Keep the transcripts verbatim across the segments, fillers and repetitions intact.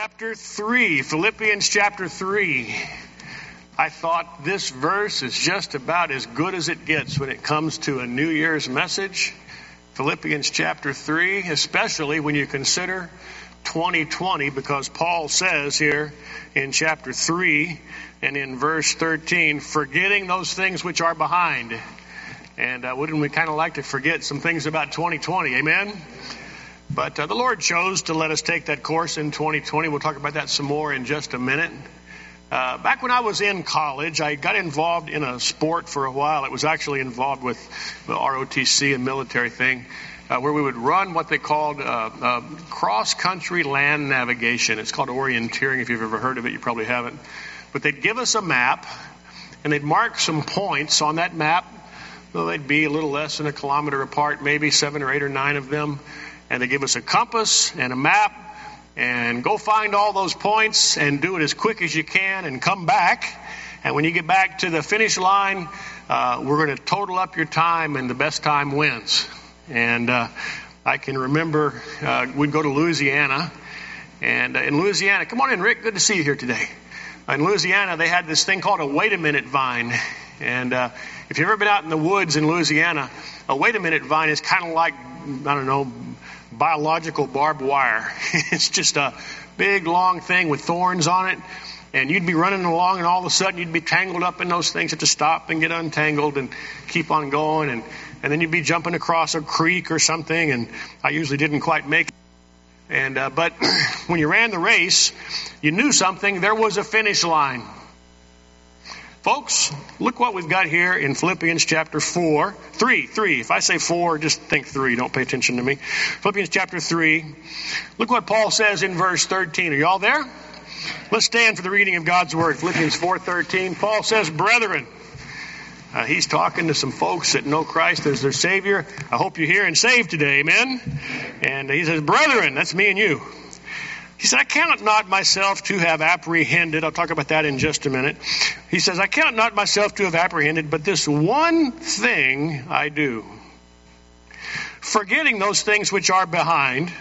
Chapter three, Philippians chapter three. I thought this verse is just about as good as it gets when it comes to a New Year's message. Philippians chapter three, especially when you consider twenty twenty, because Paul says here in chapter three and in verse thirteen, forgetting those things which are behind. And uh, wouldn't we kind of like to forget some things about twenty twenty, amen? But uh, the Lord chose to let us take that course in twenty twenty. We'll talk about that some more in just a minute. Uh, back when I was in college, I got involved in a sport for a while. It was actually involved with the R O T C and military thing, uh, where we would run what they called uh, uh, cross-country land navigation. It's called orienteering. If you've ever heard of it, you probably haven't. But they'd give us a map, and they'd mark some points on that map. Well, they'd be a little less than a kilometer apart, maybe seven or eight or nine of them. And they give us a compass and a map, and go find all those points and do it as quick as you can and come back. And when you get back to the finish line, uh, we're going to total up your time, and the best time wins. And uh, I can remember uh, we'd go to Louisiana. And uh, in Louisiana, come on in, Rick. Good to see you here today. In Louisiana, they had this thing called a wait a minute vine. And uh, if you've ever been out in the woods in Louisiana, a wait a minute vine is kind of like, I don't know, biological barbed wire. It's just a big, long thing with thorns on it. And you'd be running along, and all of a sudden you'd be tangled up in those things. You have to stop and get untangled and keep on going. And, and then you'd be jumping across a creek or something. And I usually didn't quite make it. And uh, but when you ran the race, you knew something. There was a finish line. Folks, look what we've got here in Philippians chapter four. Three, three. If I say four, just think three. Don't pay attention to me. Philippians chapter three. Look what Paul says in verse thirteen. Are you all there? Let's stand for the reading of God's word. Philippians four thirteen. Paul says, brethren. Uh, he's talking to some folks that know Christ as their Savior. I hope you're here and saved today. Amen? And he says, brethren, that's me and you. He said, I count not myself to have apprehended. I'll talk about that in just a minute. He says, I count not myself to have apprehended, but this one thing I do. Forgetting those things which are behind,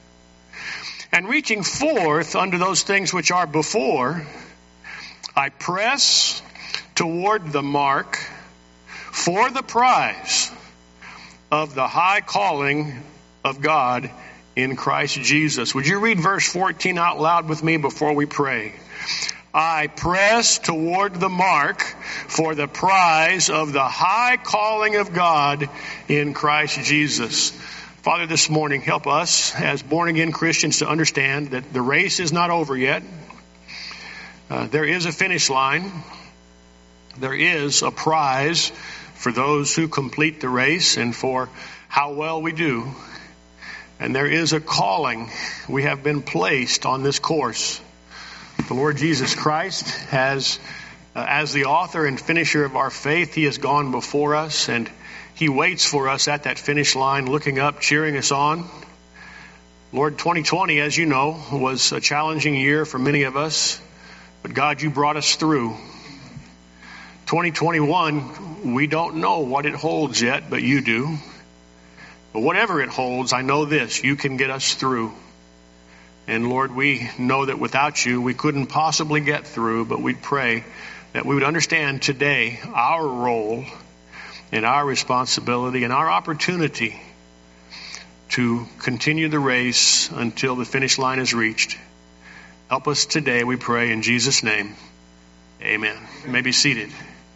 and reaching forth unto those things which are before, I press toward the mark for the prize of the high calling of God in Christ Jesus. Would you read verse fourteen out loud with me before we pray? I press toward the mark for the prize of the high calling of God in Christ Jesus. Father, this morning, help us as born-again Christians to understand that the race is not over yet. Uh, there is a finish line. There is a prize for those who complete the race and for how well we do. And there is a calling. We have been placed on this course. The Lord Jesus Christ has, uh, as the author and finisher of our faith, He has gone before us, and He waits for us at that finish line, looking up, cheering us on. Lord, twenty twenty, as you know, was a challenging year for many of us, but God, you brought us through. twenty twenty-one, we don't know what it holds yet, but you do. But whatever it holds, I know this, you can get us through. And Lord, we know that without you, we couldn't possibly get through, but we'd pray that we would understand today our role and our responsibility and our opportunity to continue the race until the finish line is reached. Help us today, we pray, in Jesus' name. Amen. You may be seated.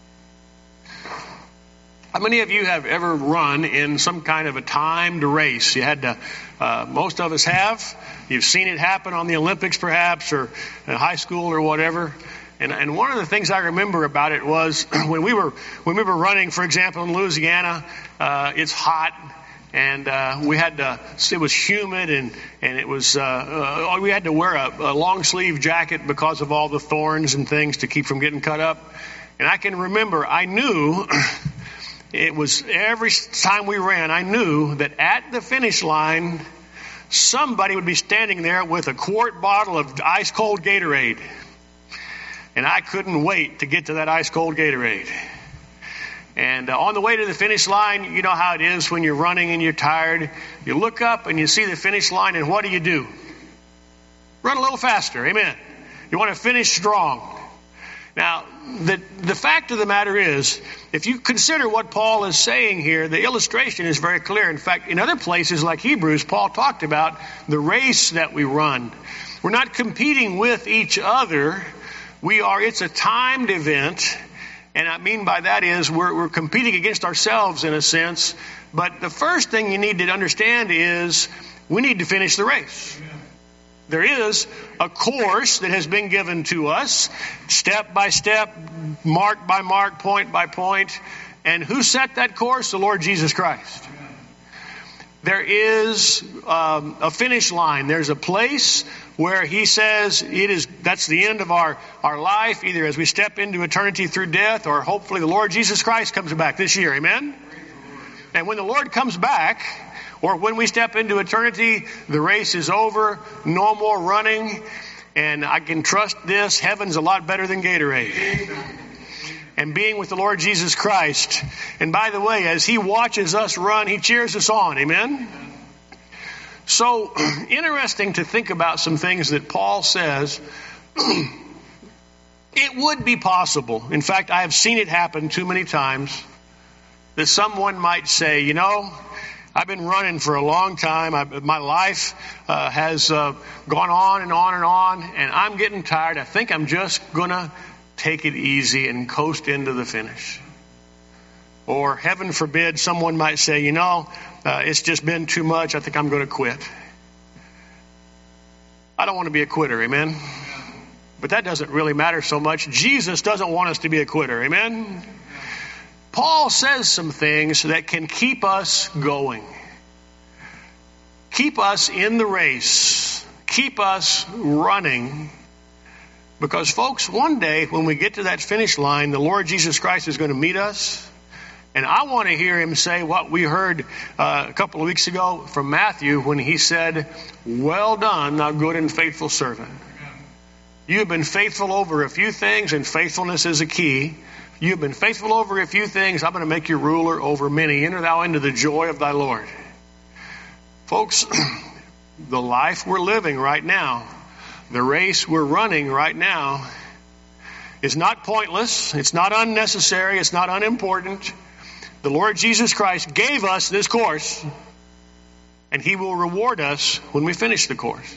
How many of you have ever run in some kind of a timed race? You had to, uh, most of us have. You've seen it happen on the Olympics perhaps, or in high school or whatever. And, and one of the things I remember about it was when we were, when we were running, for example, in Louisiana, uh, it's hot. And uh, we had to, it was humid, and, and it was, uh, uh, we had to wear a, a long sleeve jacket because of all the thorns and things to keep from getting cut up. And I can remember, I knew it was every time we ran, I knew that at the finish line, somebody would be standing there with a quart bottle of ice cold Gatorade. And I couldn't wait to get to that ice cold Gatorade. And uh, on the way to the finish line, you know how it is when you're running and you're tired. You look up and you see the finish line, and what do you do? Run a little faster. Amen. You want to finish strong. Now, the, the fact of the matter is, if you consider what Paul is saying here, the illustration is very clear. In fact, in other places like Hebrews, Paul talked about the race that we run. We're not competing with each other. We are, it's a timed event. And I mean by that is we're, we're competing against ourselves in a sense. But the first thing you need to understand is we need to finish the race. There is a course that has been given to us, step by step, mark by mark, point by point. And who set that course? The Lord Jesus Christ. There is um, a finish line. There's a place where he says it is, that's the end of our, our life, either as we step into eternity through death, or hopefully the Lord Jesus Christ comes back this year. Amen? And when the Lord comes back, or when we step into eternity, the race is over, no more running, and I can trust this, heaven's a lot better than Gatorade. And being with the Lord Jesus Christ. And by the way, as he watches us run, he cheers us on. Amen? So, interesting to think about some things that Paul says. It would be possible, in fact, I have seen it happen too many times, that someone might say, you know, I've been running for a long time. I, my life uh, has uh, gone on and on and on, and I'm getting tired. I think I'm just going to take it easy and coast into the finish. Or, heaven forbid, someone might say, you know, uh, it's just been too much. I think I'm going to quit. I don't want to be a quitter, amen? But that doesn't really matter so much. Jesus doesn't want us to be a quitter, amen? Paul says some things that can keep us going. Keep us in the race. Keep us running. Because, folks, one day when we get to that finish line, the Lord Jesus Christ is going to meet us. And I want to hear him say what we heard uh, a couple of weeks ago from Matthew when he said, well done, thou good and faithful servant. You have been faithful over a few things, and faithfulness is a key. You have been faithful over a few things. I'm going to make you ruler over many. Enter thou into the joy of thy Lord. Folks, the life we're living right now, the race we're running right now, is not pointless. It's not unnecessary. It's not unimportant. The Lord Jesus Christ gave us this course, and he will reward us when we finish the course.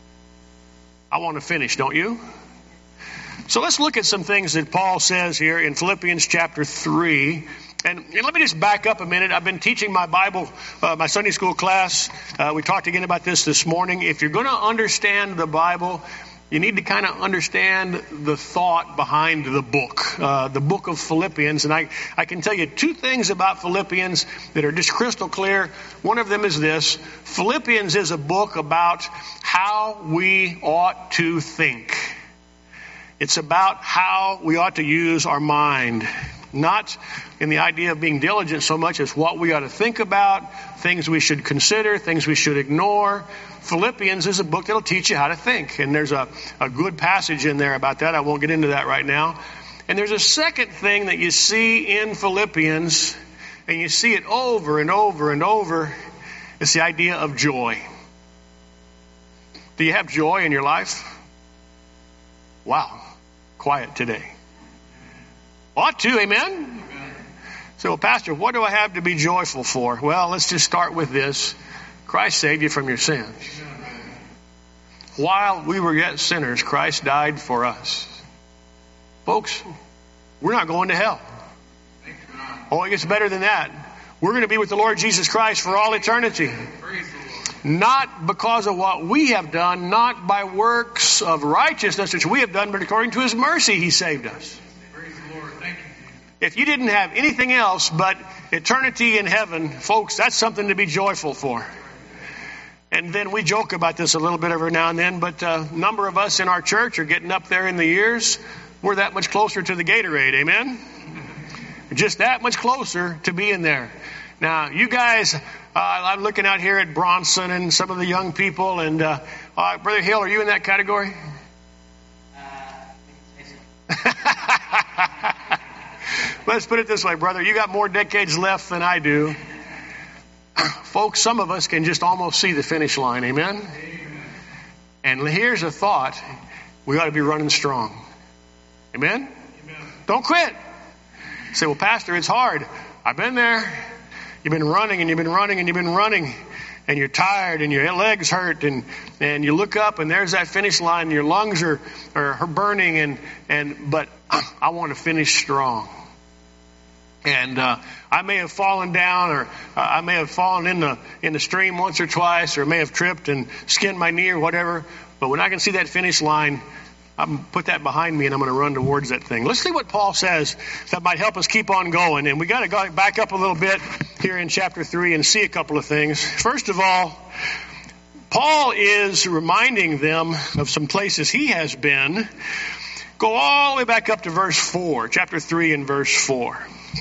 I want to finish, don't you? So let's look at some things that Paul says here in Philippians chapter three. And, and let me just back up a minute. I've been teaching my Bible, uh, my Sunday school class. Uh, we talked again about this this morning. If you're going to understand the Bible, you need to kind of understand the thought behind the book, uh, the book of Philippians. And I, I can tell you two things about Philippians that are just crystal clear. One of them is this. Philippians is a book about how we ought to think. It's about how we ought to use our mind. Not in the idea of being diligent so much as what we ought to think about, things we should consider, things we should ignore. Philippians is a book that'll teach you how to think. And there's a, a good passage in there about that. I won't get into that right now. And there's a second thing that you see in Philippians, and you see it over and over and over. It's the idea of joy. Do you have joy in your life? Wow. Quiet today. Ought to, amen? So, well, Pastor, what do I have to be joyful for? Well, let's just start with this. Christ saved you from your sins. While we were yet sinners, Christ died for us. Folks, we're not going to hell. Oh, it gets better than that. We're going to be with the Lord Jesus Christ for all eternity. Not because of what we have done, not by works of righteousness which we have done, but according to his mercy he saved us. If you didn't have anything else but eternity in heaven, folks, that's something to be joyful for. And then we joke about this a little bit every now and then, but a number of us in our church are getting up there in the years. We're that much closer to the Gatorade, amen? Just that much closer to being there. Now, you guys, uh, I'm looking out here at Bronson and some of the young people, and uh, uh, Brother Hill, are you in that category? Uh, Let's put it this way, brother. You got more decades left than I do. Folks, some of us can just almost see the finish line. Amen? Amen. And here's a thought. We ought to be running strong. Amen? Amen. Don't quit. Say, well, Pastor, it's hard. I've been there. You've been running and you've been running and you've been running. And you're tired and your legs hurt. And, and you look up and there's that finish line. And your lungs are, are burning. And, and but I want to finish strong. And uh, I may have fallen down, or uh, I may have fallen in the in the stream once or twice, or may have tripped and skinned my knee or whatever. But when I can see that finish line, I'm going to put that behind me and I'm going to run towards that thing. Let's see what Paul says that might help us keep on going. And we got to go back up a little bit here in chapter three and see a couple of things. First of all, Paul is reminding them of some places he has been. Go all the way back up to verse four, chapter three and verse four.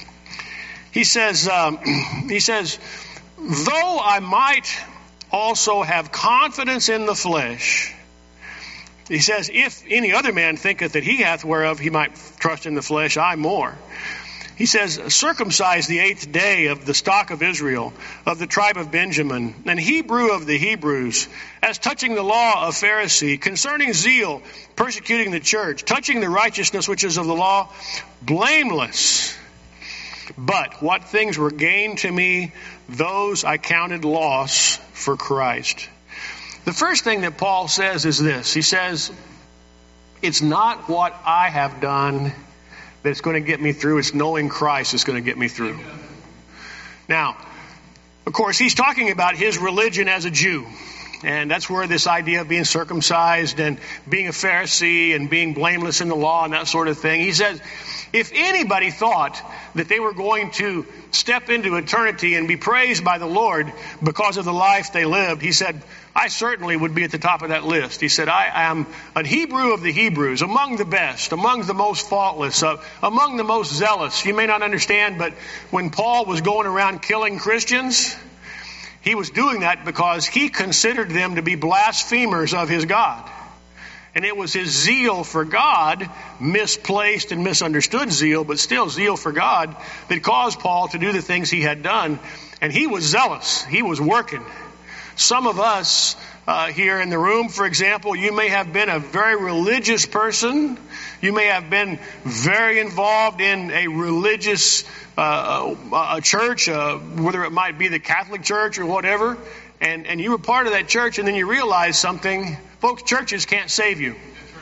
He says, um, he says, though I might also have confidence in the flesh, he says, if any other man thinketh that he hath whereof he might trust in the flesh, I more. He says, circumcised the eighth day of the stock of Israel, of the tribe of Benjamin, and Hebrew of the Hebrews, as touching the law of Pharisee, concerning zeal, persecuting the church, touching the righteousness which is of the law, blameless. But what things were gained to me, those I counted loss for Christ. The first thing that Paul says is this. He says, it's not what I have done that's going to get me through. It's knowing Christ is going to get me through. Now, of course, he's talking about his religion as a Jew. And that's where this idea of being circumcised and being a Pharisee and being blameless in the law and that sort of thing. He says, if anybody thought that they were going to step into eternity and be praised by the Lord because of the life they lived, he said, I certainly would be at the top of that list. He said, I am a Hebrew of the Hebrews, among the best, among the most faultless, uh, among the most zealous. You may not understand, but when Paul was going around killing Christians, he was doing that because he considered them to be blasphemers of his God. And it was his zeal for God, misplaced and misunderstood zeal, but still zeal for God, that caused Paul to do the things he had done. And he was zealous. He was working. Some of us uh, here in the room, for example, you may have been a very religious person. You may have been very involved in a religious uh, a church, uh, whether it might be the Catholic Church or whatever. And, and you were part of that church, and then you realize something. Folks, churches can't save you.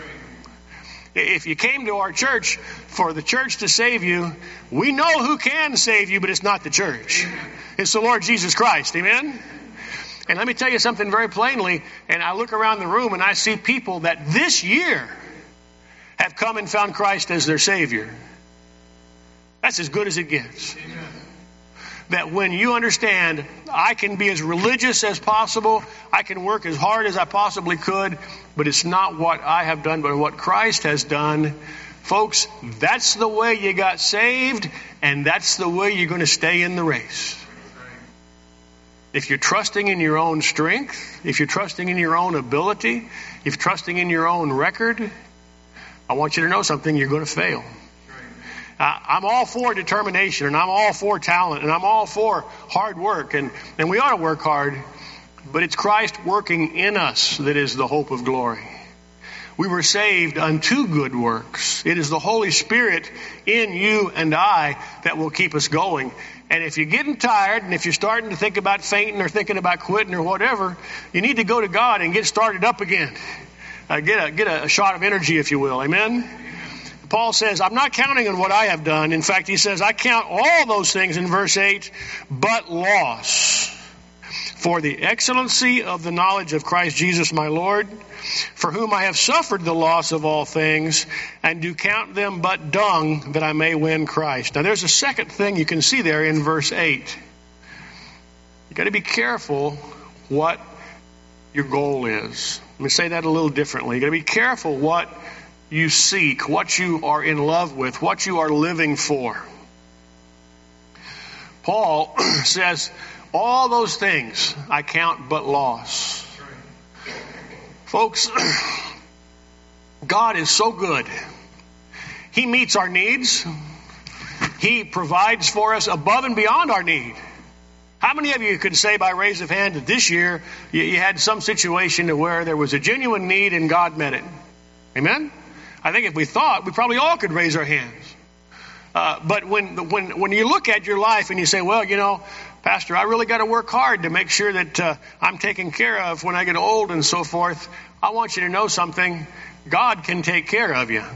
If you came to our church for the church to save you, we know who can save you, but it's not the church. It's the Lord Jesus Christ. Amen? And let me tell you something very plainly, and I look around the room and I see people that this year have come and found Christ as their Savior. That's as good as it gets. Amen. That when you understand, I can be as religious as possible, I can work as hard as I possibly could, but it's not what I have done, but what Christ has done. Folks, that's the way you got saved, and that's the way you're going to stay in the race. If you're trusting in your own strength, if you're trusting in your own ability, if you're trusting in your own record, I want you to know something, you're going to fail. Uh, I'm all for determination, and I'm all for talent, and I'm all for hard work, and, and we ought to work hard, but it's Christ working in us that is the hope of glory. We were saved unto good works. It is the Holy Spirit in you and I that will keep us going. And if you're getting tired, and if you're starting to think about fainting or thinking about quitting or whatever, you need to go to God and get started up again. Uh, get a, get a shot of energy, if you will. Amen? Paul says, I'm not counting on what I have done. In fact, he says, I count all those things in verse eight, but loss for the excellency of the knowledge of Christ Jesus my Lord, for whom I have suffered the loss of all things, and do count them but dung, that I may win Christ. Now there's a second thing you can see there in verse eight. You've got to be careful what your goal is. Let me say that a little differently. You've got to be careful what you seek, what you are in love with, what you are living for. Paul says, all those things I count but loss. Folks, God is so good. He meets our needs. He provides for us above and beyond our need. How many of you could say by raise of hand that this year you, you had some situation to where there was a genuine need and God met it? Amen? I think if we thought, we probably all could raise our hands. Uh, but when when when you look at your life and you say, well, you know, Pastor, I really got to work hard to make sure that uh, I'm taken care of when I get old and so forth. I want you to know something. God can take care of you.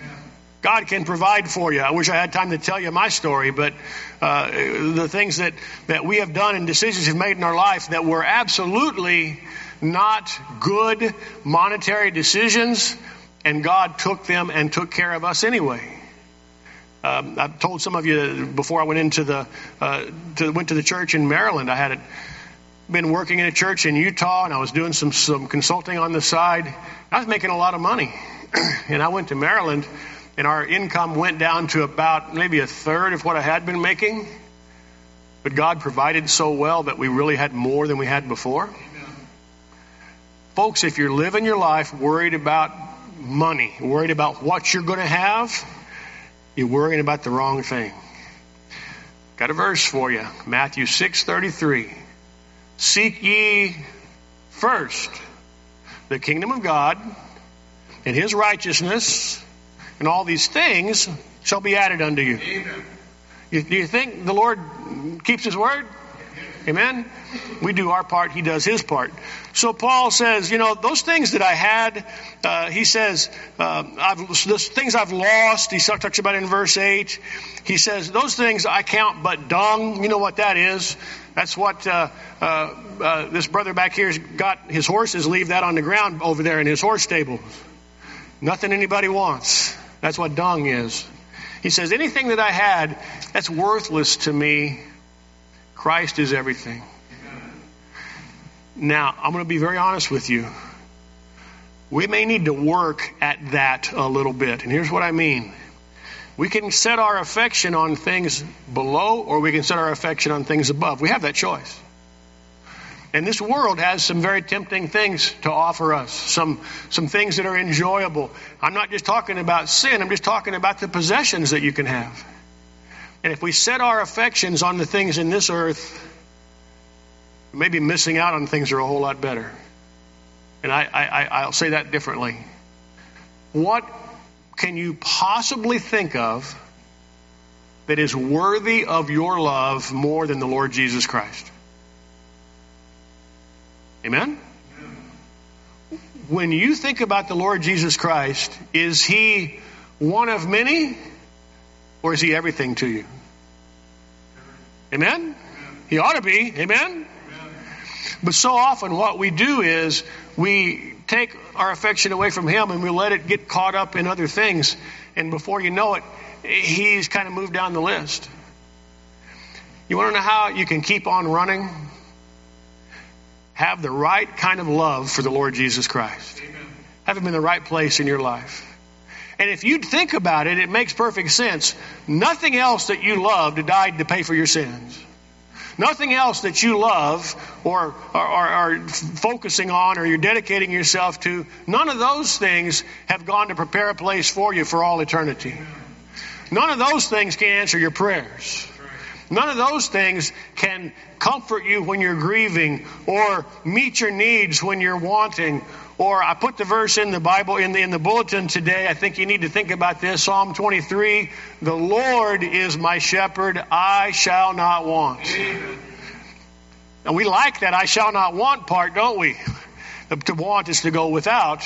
God can provide for you. I wish I had time to tell you my story, but uh, the things that, that we have done and decisions we've made in our life that were absolutely not good monetary decisions, and God took them and took care of us anyway. Um, I've told some of you before I went into the uh, to, went to the church in Maryland. I had been working in a church in Utah, and I was doing some some consulting on the side. I was making a lot of money, and I went to Maryland. And our income went down to about maybe a third of what I had been making. But God provided so well that we really had more than we had before. Amen. Folks, if you're living your life worried about money, worried about what you're going to have, you're worrying about the wrong thing. Got a verse for you. Matthew six thirty-three. Seek ye first the kingdom of God and his righteousness, and all these things shall be added unto you. Amen. You, do you think the Lord keeps his word? Amen? We do our part. He does his part. So Paul says, you know, those things that I had, uh, he says, uh, I've, those things I've lost, he talks about in verse eight. He says, those things I count but dung. You know what that is? That's what uh, uh, uh, this brother back here's got his horses, leave that on the ground over there in his horse stable. Nothing anybody wants. That's what dung is. He says, anything that I had, that's worthless to me. Christ is everything. Now, I'm going to be very honest with you. We may need to work at that a little bit. And here's what I mean. We can set our affection on things below, or we can set our affection on things above. We have that choice. And this world has some very tempting things to offer us, some some things that are enjoyable. I'm not just talking about sin, I'm just talking about the possessions that you can have. And if we set our affections on the things in this earth, we may be missing out on things that are a whole lot better. And I, I, I'll say that differently. What can you possibly think of that is worthy of your love more than the Lord Jesus Christ? Amen? When you think about the Lord Jesus Christ, is he one of many, or is he everything to you? Amen? Amen. He ought to be. Amen? Amen? But so often what we do is we take our affection away from him and we let it get caught up in other things. And before you know it, he's kind of moved down the list. You want to know how you can keep on running? Have the right kind of love for the Lord Jesus Christ. Amen. Have him in the right place in your life. And if you think about it, it makes perfect sense. Nothing else that you loved died to pay for your sins. Nothing else that you love or are focusing on or you're dedicating yourself to, none of those things have gone to prepare a place for you for all eternity. None of those things can answer your prayers. None of those things can comfort you when you're grieving or meet your needs when you're wanting. Or I put the verse in the Bible, in the, in the bulletin today. I think you need to think about this. Psalm twenty-three, the Lord is my shepherd, I shall not want. Amen. And we like that I shall not want part, don't we? To want is to go without.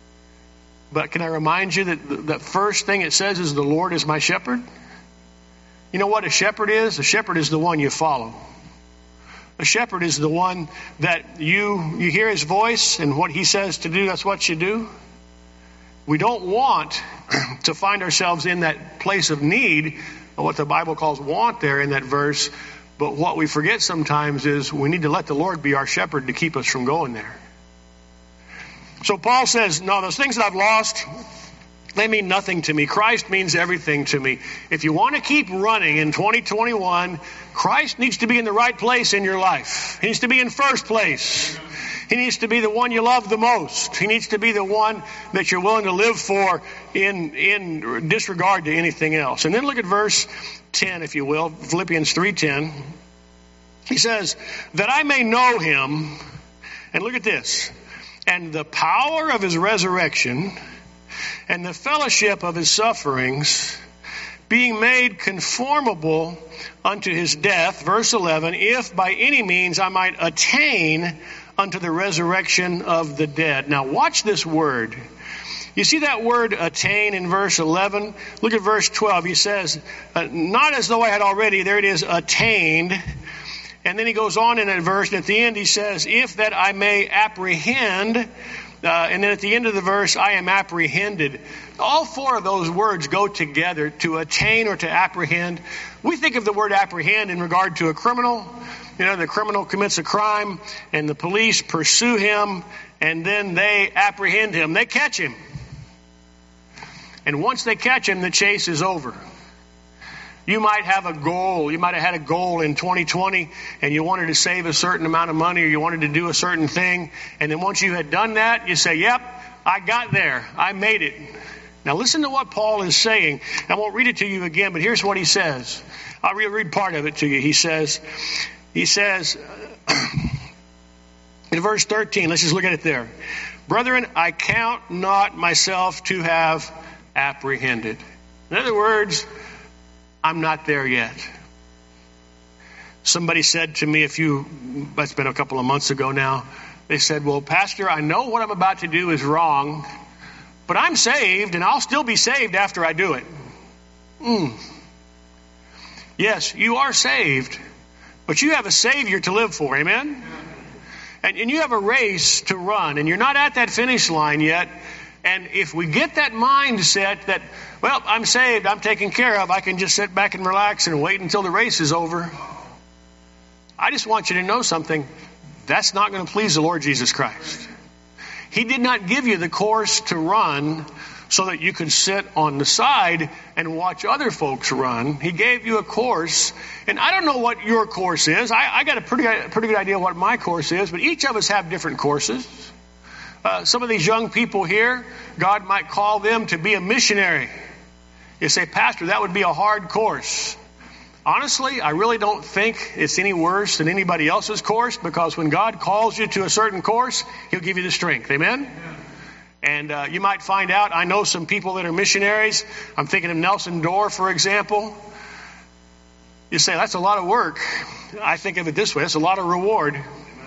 But can I remind you that the, the first thing it says is the Lord is my shepherd? You know what a shepherd is? A shepherd is the one you follow. A shepherd is the one that you you hear his voice and what he says to do, that's what you do. We don't want to find ourselves in that place of need, or what the Bible calls want there in that verse. But what we forget sometimes is we need to let the Lord be our shepherd to keep us from going there. So Paul says, no, those things that I've lost, they mean nothing to me. Christ means everything to me. If you want to keep running in twenty twenty-one, Christ needs to be in the right place in your life. He needs to be in first place. He needs to be the one you love the most. He needs to be the one that you're willing to live for in, in disregard to anything else. And then look at verse ten, if you will, Philippians three ten. He says, that I may know him, and look at this, and the power of his resurrection, and the fellowship of his sufferings, being made conformable unto his death, verse eleven, if by any means I might attain unto the resurrection of the dead. Now watch this word. You see that word attain in verse eleven? Look at verse twelve. He says, uh, not as though I had already, there it is, attained. And then he goes on in that verse, and at the end he says, if that I may apprehend, uh, and then at the end of the verse, I am apprehended. All four of those words go together, to attain or to apprehend. We think of the word apprehend in regard to a criminal. You know, the criminal commits a crime, and the police pursue him, and then they apprehend him. They catch him. And once they catch him, the chase is over. You might have a goal. You might have had a goal in twenty twenty and you wanted to save a certain amount of money, or you wanted to do a certain thing. And then once you had done that, you say, yep, I got there. I made it. Now listen to what Paul is saying. I won't read it to you again, but here's what he says. I'll read part of it to you. He says, he says in verse thirteen, let's just look at it there. Brethren, I count not myself to have apprehended. In other words, I'm not there yet. Somebody said to me a few, that's been a couple of months ago now, they said, well, Pastor, I know what I'm about to do is wrong, but I'm saved and I'll still be saved after I do it. Mm. Yes, you are saved, but you have a Savior to live for, amen? And, and you have a race to run, and you're not at that finish line yet. And if we get that mindset that, well, I'm saved, I'm taken care of, I can just sit back and relax and wait until the race is over. I just want you to know something. That's not going to please the Lord Jesus Christ. He did not give you the course to run so that you could sit on the side and watch other folks run. He gave you a course. And I don't know what your course is. I, I got a pretty, pretty good idea what my course is, but each of us have different courses. Uh, some of these young people here, God might call them to be a missionary. You say, Pastor, that would be a hard course. Honestly, I really don't think it's any worse than anybody else's course, because when God calls you to a certain course, He'll give you the strength. Amen? Yeah. And uh, you might find out, I know some people that are missionaries. I'm thinking of Nelson Dorr, for example. You say, that's a lot of work. I think of it this way. That's a lot of reward.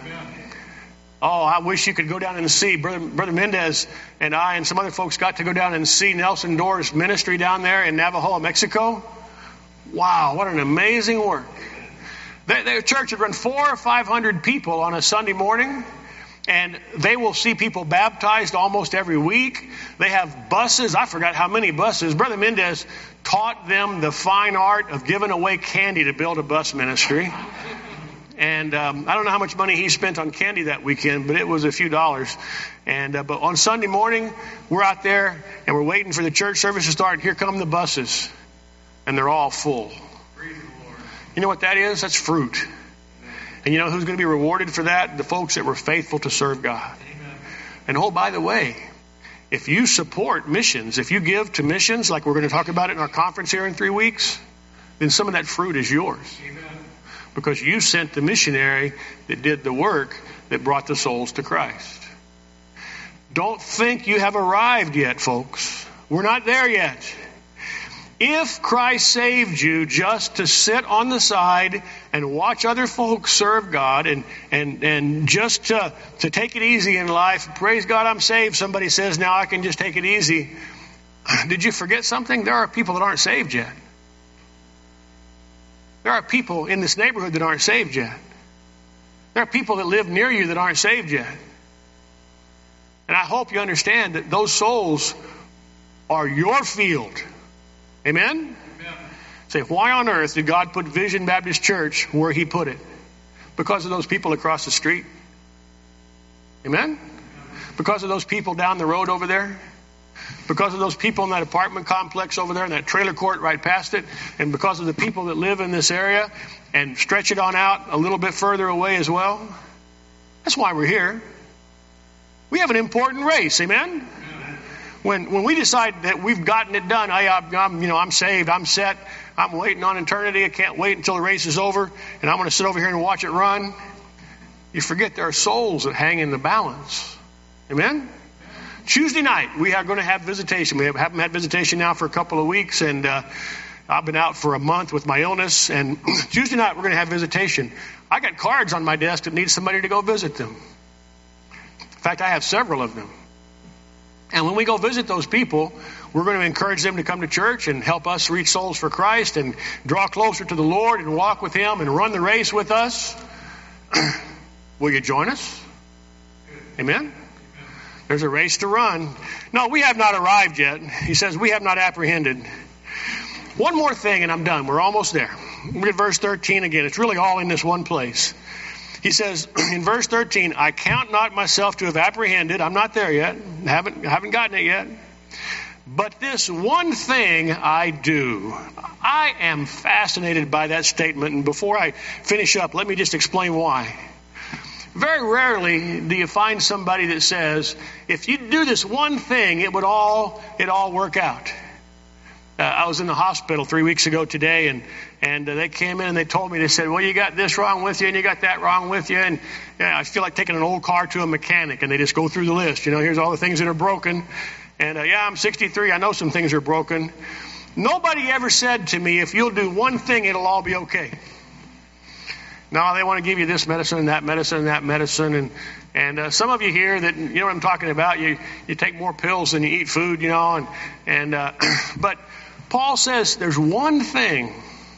Oh, I wish you could go down and see. Brother, Brother Mendez and I and some other folks got to go down and see Nelson Dorr's ministry down there in Navajo, Mexico. Wow, what an amazing work. Their, their church would run four or five hundred people on a Sunday morning, and they will see people baptized almost every week. They have buses. I forgot how many buses. Brother Mendez taught them the fine art of giving away candy to build a bus ministry. And um, I don't know how much money he spent on candy that weekend, but it was a few dollars. And uh, but on Sunday morning, we're out there and we're waiting for the church service to start. Here come the buses, and they're all full. Praise the Lord. You know what that is? That's fruit. Amen. And you know who's going to be rewarded for that? The folks that were faithful to serve God. Amen. And oh, by the way, if you support missions, if you give to missions, like we're going to talk about it in our conference here in three weeks, then some of that fruit is yours. Amen. Because you sent the missionary that did the work that brought the souls to Christ. Don't think you have arrived yet, folks. We're not there yet. If Christ saved you just to sit on the side and watch other folks serve God and and and just to, to take it easy in life, praise God, I'm saved. Somebody says, now I can just take it easy. Did you forget something? There are people that aren't saved yet. There are people in this neighborhood that aren't saved yet. There are people that live near you that aren't saved yet. And I hope you understand that those souls are your field. Amen? Amen. Say, why on earth did God put Vision Baptist Church where He put it? Because of those people across the street. Amen? Because of those people down the road over there. Because of those people in that apartment complex over there, in that trailer court right past it, and because of the people that live in this area, and stretch it on out a little bit further away as well. That's why we're here. We have an important race, amen? when when we decide that we've gotten it done, I, I'm, you know, I'm saved, I'm set, I'm waiting on eternity, I can't wait until the race is over, and I'm going to sit over here and watch it run, you forget there are souls that hang in the balance. Amen? Tuesday night, we are going to have visitation. We haven't had visitation now for a couple of weeks, and uh, I've been out for a month with my illness, and Tuesday night we're going to have visitation. I got cards on my desk that need somebody to go visit them. In fact, I have several of them. And when we go visit those people, we're going to encourage them to come to church and help us reach souls for Christ and draw closer to the Lord and walk with Him and run the race with us. Will you join us? Amen? There's a race to run. No, we have not arrived yet. He says we have not apprehended. One more thing and I'm done. We're almost there. Look at verse thirteen again. It's really all in this one place. He says in verse thirteen, I count not myself to have apprehended. I'm not there yet. Haven't, haven't gotten it yet. But this one thing I do. I am fascinated by that statement. And before I finish up, let me just explain why. Very rarely do you find somebody that says, if you do this one thing, it would all, it all work out. Uh, I was in the hospital three weeks ago today, and, and uh, they came in and they told me, they said, well, you got this wrong with you, and you got that wrong with you, and yeah, I feel like taking an old car to a mechanic, and they just go through the list. You know, here's all the things that are broken, and uh, yeah, I'm sixty-three, I know some things are broken. Nobody ever said to me, if you'll do one thing, it'll all be okay. No, they want to give you this medicine and that medicine and that medicine. And, and uh, some of you here that, you know what I'm talking about, you, you take more pills than you eat food, you know. And, and uh, but Paul says there's one thing,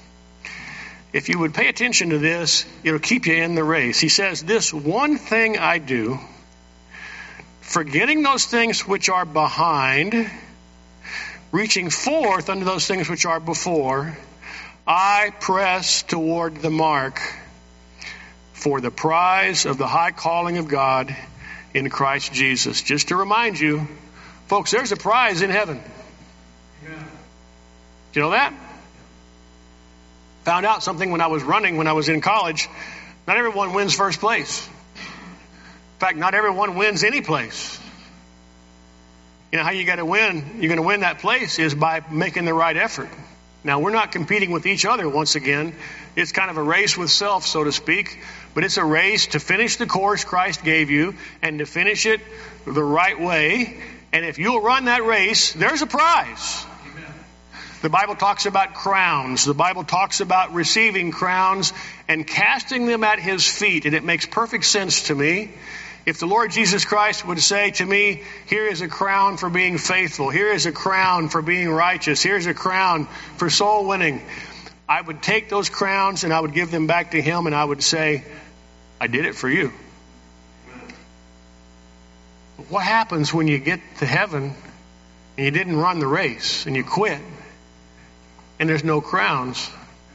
if you would pay attention to this, it'll keep you in the race. He says, this one thing I do, forgetting those things which are behind, reaching forth unto those things which are before, I press toward the mark for the prize of the high calling of God in Christ Jesus. Just to remind you, folks, there's a prize in heaven. Yeah. Do you know that? Found out something when I was running, when I was in college. Not everyone wins first place. In fact, not everyone wins any place. You know how you got to win? You're going to win that place is by making the right effort. Now, we're not competing with each other once again. It's kind of a race with self, so to speak. But it's a race to finish the course Christ gave you and to finish it the right way. And if you'll run that race, there's a prize. Amen. The Bible talks about crowns. The Bible talks about receiving crowns and casting them at His feet. And it makes perfect sense to me. If the Lord Jesus Christ would say to me, here is a crown for being faithful. Here is a crown for being righteous. Here's a crown for soul winning. I would take those crowns and I would give them back to Him and I would say, I did it for you. But what happens when you get to heaven and you didn't run the race and you quit and there's no crowns?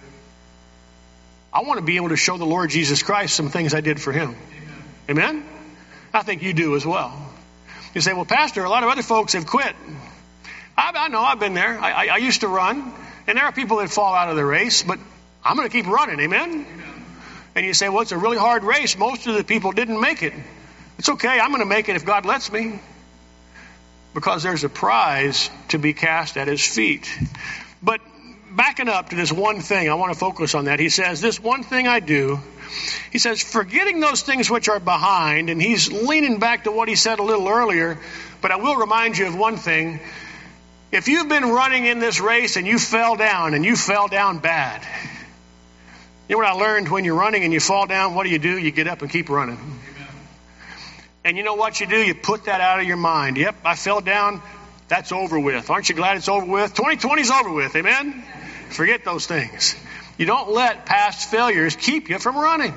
I want to be able to show the Lord Jesus Christ some things I did for Him. Amen? I think you do as well. You say, well, Pastor, a lot of other folks have quit. I, I know, I've been there. I, I, I used to run. And there are people that fall out of the race, but I'm going to keep running. Amen? Amen? And you say, well, it's a really hard race. Most of the people didn't make it. It's okay. I'm going to make it if God lets me. Because there's a prize to be cast at His feet. But backing up to this one thing, I want to focus on that. He says, this one thing I do, he says, forgetting those things which are behind, and he's leaning back to what he said a little earlier, but I will remind you of one thing. If you've been running in this race and you fell down, and you fell down bad, you know what I learned when you're running and you fall down, what do you do? You get up and keep running. Amen. And you know what you do? You put that out of your mind. Yep, I fell down. That's over with. Aren't you glad it's over with? twenty twenty is over with. Amen? Forget those things. You don't let past failures keep you from running.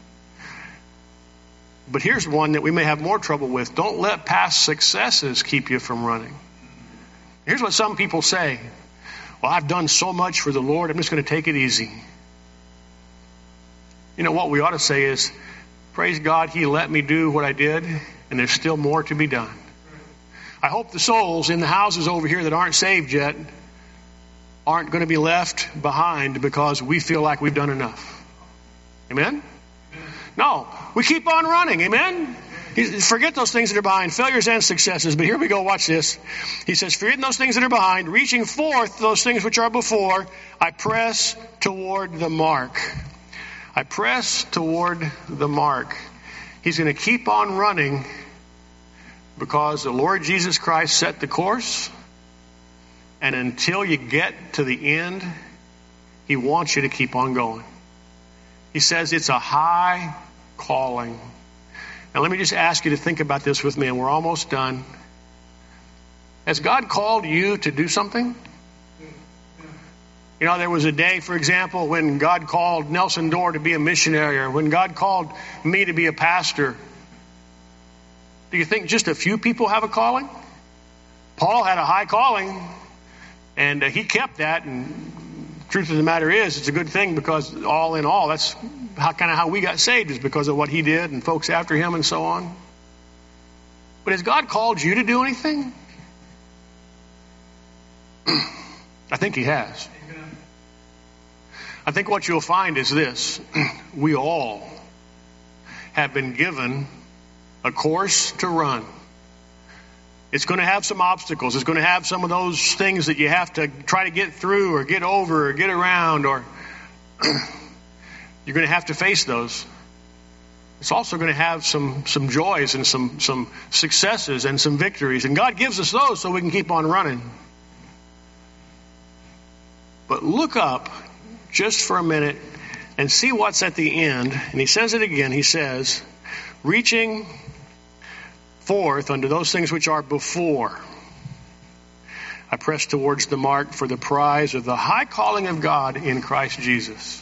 But here's one that we may have more trouble with. Don't let past successes keep you from running. Here's what some people say. Well, I've done so much for the Lord, I'm just going to take it easy. You know, what we ought to say is, praise God, He let me do what I did, and there's still more to be done. I hope the souls in the houses over here that aren't saved yet aren't going to be left behind because we feel like we've done enough. Amen? No, we keep on running. Amen? Forget those things that are behind, failures and successes. But here we go, watch this. He says, forgetting those things that are behind, reaching forth those things which are before, I press toward the mark. I press toward the mark. He's going to keep on running because the Lord Jesus Christ set the course. And until you get to the end, He wants you to keep on going. He says it's a high calling. Now let me just ask you to think about this with me, and we're almost done. Has God called you to do something? You know, there was a day, for example, when God called Nelson Dorr to be a missionary, or when God called me to be a pastor. Do you think just a few people have a calling? Paul had a high calling, and uh, he kept that. And the truth of the matter is, it's a good thing, because all in all, that's how kind of how we got saved, is because of what he did and folks after him and so on. But has God called you to do anything? I think He has. I think what you'll find is this. We all have been given a course to run. It's going to have some obstacles. It's going to have some of those things that you have to try to get through or get over or get around, or you're going to have to face those. It's also going to have some, some joys and some, some successes and some victories. And God gives us those so we can keep on running. But look up just for a minute and see what's at the end. And He says it again. He says, reaching forth unto those things which are before, I press towards the mark for the prize of the high calling of God in Christ Jesus.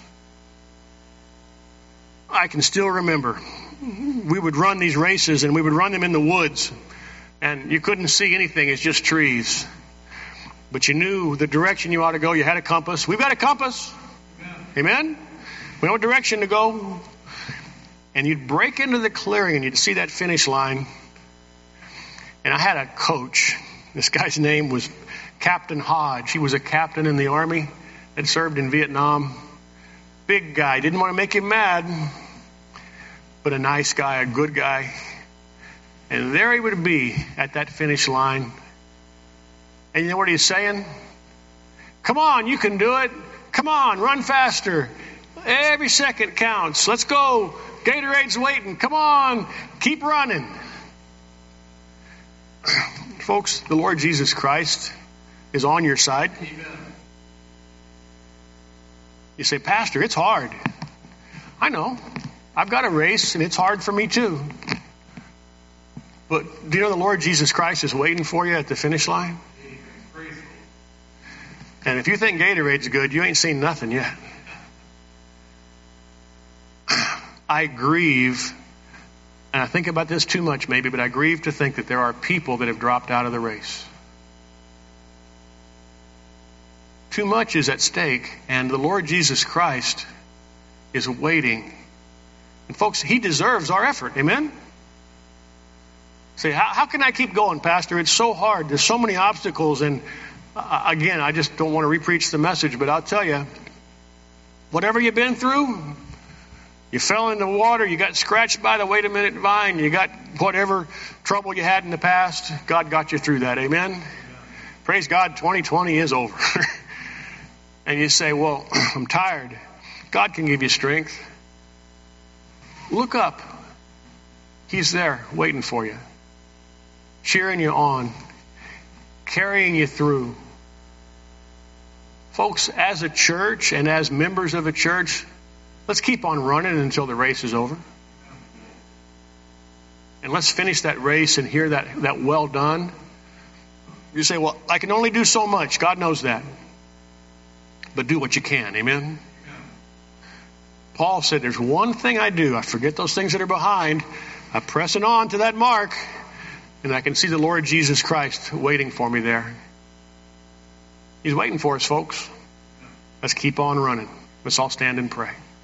I can still remember we would run these races, and we would run them in the woods, and you couldn't see anything. It's just trees. But you knew the direction you ought to go. You had a compass. We've got a compass. Amen? Amen? We know what direction to go. And you'd break into the clearing, and you'd see that finish line. And I had a coach. This guy's name was Captain Hodge. He was a captain in the Army, had served in Vietnam. Big guy. Didn't want to make him mad, but a nice guy, a good guy. And there he would be at that finish line. And you know what he's saying? Come on, you can do it. Come on, run faster. Every second counts. Let's go. Gatorade's waiting. Come on, keep running. Folks, the Lord Jesus Christ is on your side. Amen. You say, Pastor, it's hard. I know. I've got a race, and it's hard for me too. But do you know the Lord Jesus Christ is waiting for you at the finish line? And if you think Gatorade's good, you ain't seen nothing yet. I grieve, and I think about this too much maybe, but I grieve to think that there are people that have dropped out of the race. Too much is at stake, and the Lord Jesus Christ is waiting. And folks, He deserves our effort. Amen? Say, how, how can I keep going, Pastor? It's so hard. There's so many obstacles. And uh, again, I just don't want to re-preach the message, but I'll tell you, whatever you've been through, you fell in the water, you got scratched by the wait a minute vine, you got whatever trouble you had in the past, God got you through that. Amen? Yeah. Praise God, twenty twenty is over. And you say, well, I'm tired. God can give you strength. Look up. He's there waiting for you, cheering you on, carrying you through. Folks, as a church and as members of a church, let's keep on running until the race is over. And let's finish that race and hear that, that well done. You say, well, I can only do so much. God knows that. But do what you can. Amen? Paul said, there's one thing I do. I forget those things that are behind. I'm pressing on to that mark. And I can see the Lord Jesus Christ waiting for me there. He's waiting for us, folks. Let's keep on running. Let's all stand and pray.